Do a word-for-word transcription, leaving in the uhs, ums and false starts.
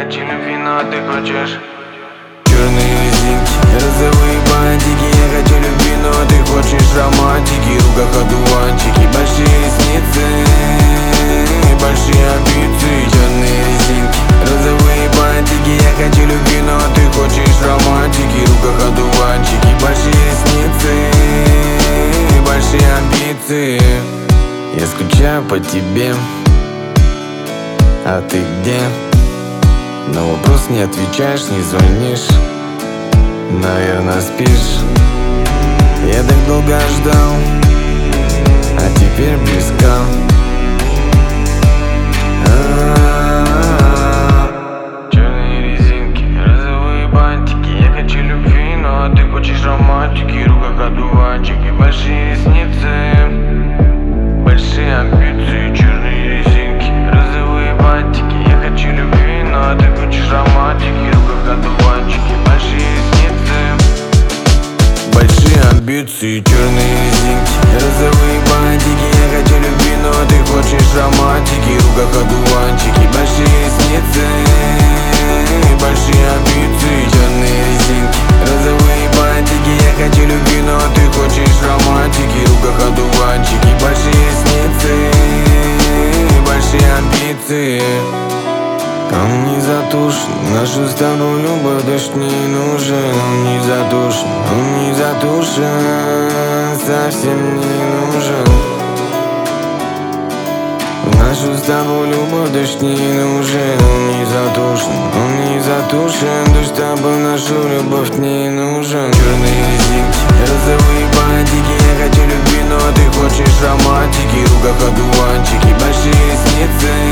хочу любви, но ты хочешь черные резинки, розовые бантики. Я хочу любви, но ты хочешь романтики. В руках одуванчики, большие ресницы, большие амбиции. Черные резинки, розовые бантики. Я хочу любви, но ты хочешь романтики. В руках одуванчики, большие ресницы, большие амбиции. Я скучаю по тебе, а ты где? На вопрос не отвечаешь, не звонишь. Наверное, спишь. Я так долго ждал, а теперь близка. черные резинки, розовые бантики. Я хочу любви, но ты хочешь романтики. В руках одуванчики, большие ресницы, большие амбиции. Черные резинки, розовые бантики. Я хочу любви, но ты хочешь романтики. В руках одуванчики, большие ресницы, большие амбиции. Черные резинки, розовые бантики. Я хочу любви, но ты хочешь романтики. В руках одуванчики, большие ресницы, большие амбиции. Черные резинки, розовые бантики. Я хочу любви, но ты хочешь романтики. В руках одуванчики, большие ресницы, большие амбиции. Он не затушен, нашу с тобой любовь дождь не нужен. Он не затушен, он не затушен, совсем не нужен. Нашу с тобой любовь дождь не нужен. Он не затушен, он не затушен, дождь с тобой нашу любовь не нужен. Черные резинки, розовые бантики. Я хочу любви, но ты хочешь романтики. В руках одуванчики, большие ресницы,